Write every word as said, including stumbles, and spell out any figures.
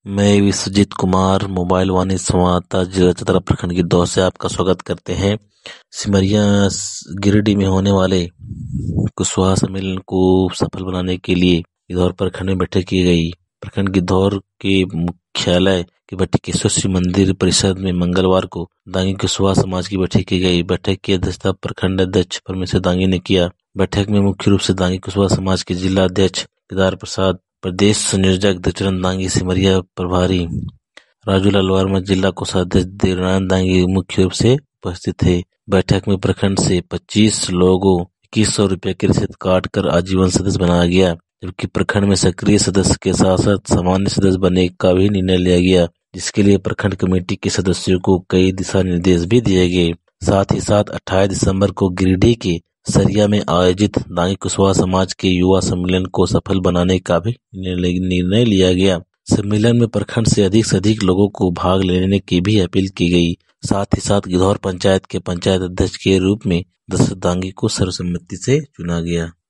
मैं विश्वजीत कुमार मोबाइल वाणी संवाददाता जिला चतरा प्रखंड गिद्धौर से आपका स्वागत करते हैं। सिमरिया गिरिडीह में होने वाले कुशवाहा सम्मेलन को सफल बनाने के लिए गिद्धौर प्रखंड में बैठक की गई। प्रखंड गिद्धौर के मुख्यालय की बट्टिकेश्वर श्री मंदिर परिषद में मंगलवार को दांगी कुशवाहा समाज की बैठक की गई। बैठक की अध्यक्षता प्रखंड अध्यक्ष परमेश्वर दांगी ने किया। बैठक में मुख्य रूप से दांगी कुशवाहा समाज के जिला अध्यक्ष केदार प्रसाद, प्रदेश संयोजक दचरण दांगी, सिमरिया प्रभारी राजूलाल वर्मा, जिला कोषाध्यक्ष देवनारायण दांगी मुख्य रूप से उपस्थित थे। बैठक में प्रखंड से पच्चीस लोगों इक्कीस सौ रुपये की रसीद काट कर आजीवन सदस्य बनाया गया, जबकि प्रखंड में सक्रिय सदस्य के साथ साथ सामान्य सदस्य बनने का भी निर्णय लिया गया, जिसके लिए प्रखंड कमेटी के सदस्यों को कई दिशा निर्देश भी दिए गए। साथ ही साथ अट्ठाईस दिसंबर को गिरिडीह के सरिया में आयोजित दांगी कुशवाहा समाज के युवा सम्मेलन को सफल बनाने का भी निर्णय लिया गया। सम्मेलन में प्रखंड से अधिक से अधिक लोगों को भाग लेने की भी अपील की गई। साथ ही साथ गिद्धौर पंचायत के पंचायत अध्यक्ष के रूप में दशरथ दांगी को सर्वसम्मति से चुना गया।